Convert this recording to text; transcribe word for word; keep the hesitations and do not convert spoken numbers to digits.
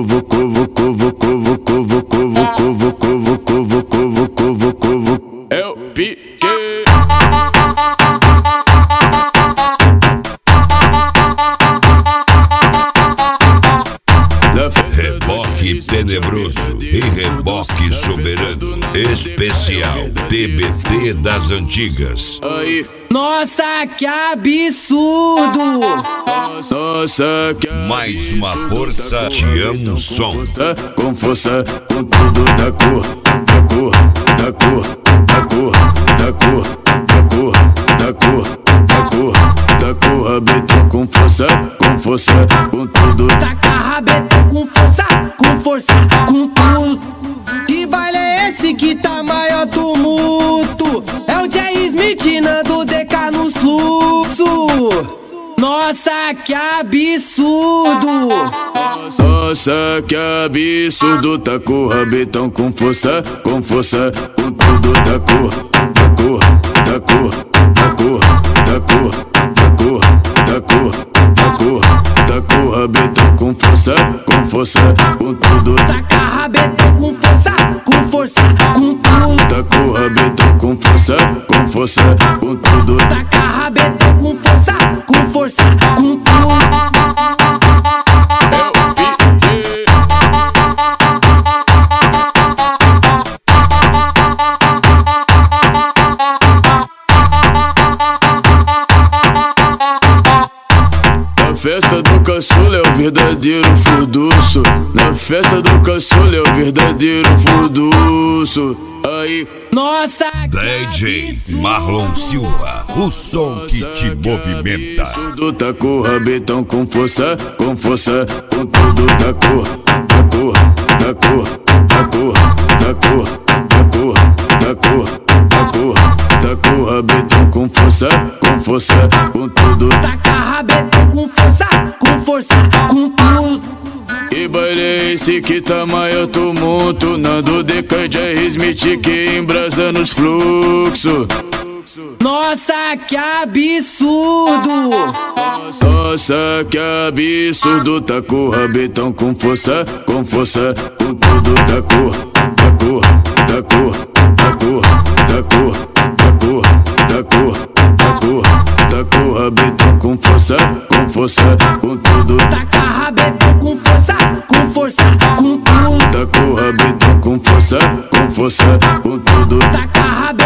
vucu, vucu, vucu, vucu, vucu, vucu, vucu, vucu, vucu, vucu, vucu, vucu, vucu. Eu piquei. Reboque tenebroso e reboque soberano. Especial T B T das antigas. Nossa, que absurdo! Nossa, que Mais uma força, te amo som. Com força, com tudo da cor, da cor, da cor, da cor, da cor, da cor, da cor, da cor, da cor, rabetão com força, com força, com tudo. Taca rabetão com força, com força, com tudo. Que baile é esse que tá maior tumulto? É o Jay Smith Nando D K no fluxo. Nossa, que absurdo! Nossa, que absurdo. Tá com o rabetão com força, com força, com tudo da cor, da cor, da cor, da cor, da cor, da cor, da cor, da cor, da cor, rabetão com força, com força, com tudo. Taca rabetão com força, com força, com tudo. Tá com o rabetão com força, com força, com tudo. Taca rabetão com força, com força, com tudo. Na festa do caçula é o verdadeiro furduço. Na festa do caçula é o verdadeiro furduço. Aí, nossa, D J Marlon Silva, o som que te movimenta. tudo tá com o rabetão com força, com força, com tudo da cor, da cor, da cor, da cor, da cor, da cor, da cor, da cor, da cor, rabetão com força, com força, com tudo. taca rabetão com força, com força, com tudo. Que baile é esse que tá maior tumulto? Nando D K e Jay Smith que embrasa nos fluxos. Nossa, que absurdo! Nossa, que absurdo. Tá com o rabetão com força, com força, com tudo da cor, da cor, da cor, da cor, da cor, da cor, da cor, da cor, da cor, rabetão com força, com força, com tudo. Taca rabetão com força, com força, com tudo. Tá com o rabetão com força, com força, com tudo. Taca rabetão